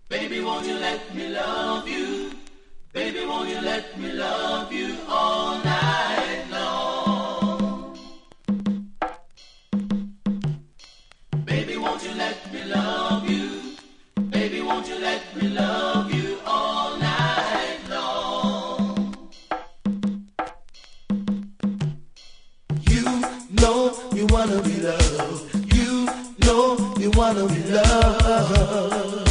Baby, won't you let me love you? Baby, won't you let me love you all night long? Baby, won't you let me love you? Baby, won't you let me love you all night long? You know you wanna be loved. You know you wanna be loved.